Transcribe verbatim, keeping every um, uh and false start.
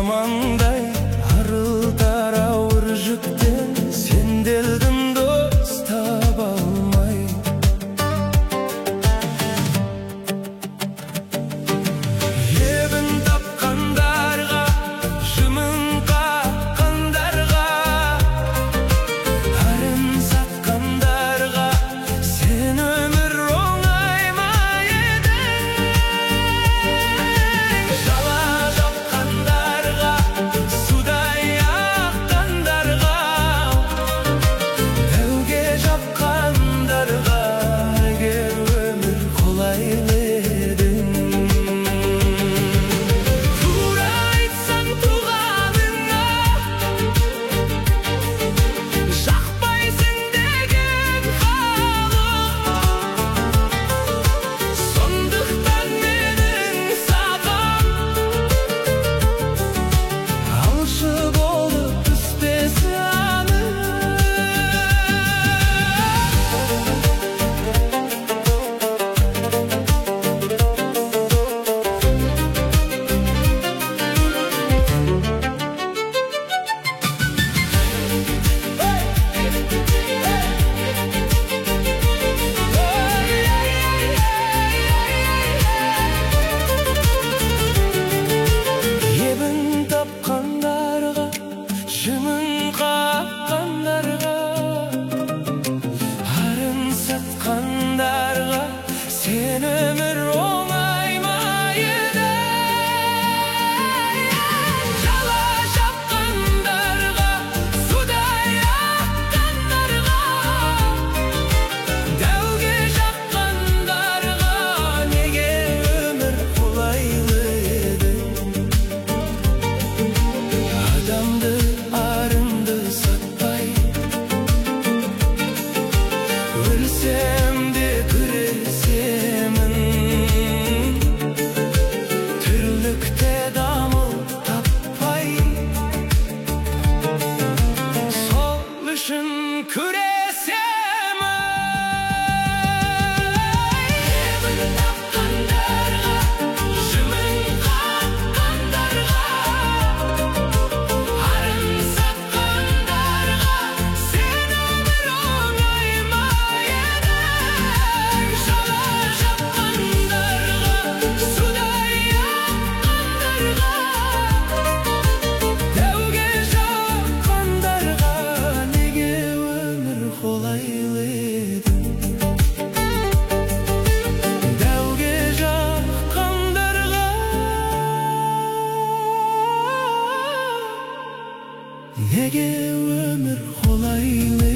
замандай арылтар ауыр жүктен сенделдім дос таба алмай. Ебін тапқандарға, жымын қаққандарға, арын сатқандарға сен өмір оңай ма едің? Жала жапқандарға, судай аққандарға, дәуге жапқандарға егер өмір қолайлы едің. Тура айтсаң туғаныңа, жақпайсың деген халық, сондықтан менің саған алшы болып түспесі анық. Ебін тапқандарға, жымын қаққандарға, арын сатқандарға сен өмір оңай ма едің? Жала жапқандарға, судай аққандарға, дәуге жаққандарға неге өмір қолайлы едің? Адамды арынды сатпай, өлсем де күресемін, тірлікте дамыл таппай, сол үшін күресемін. Ебін тапқандарға, жымын қаққандарға, арын сатқандарға сен өмір оңай ма едің? Жала жапқандарға, судай аққандарға, дәуге жаққандарға неге өмір қолайлы едің? Дәуге жаққандарға неге өмір қолайлы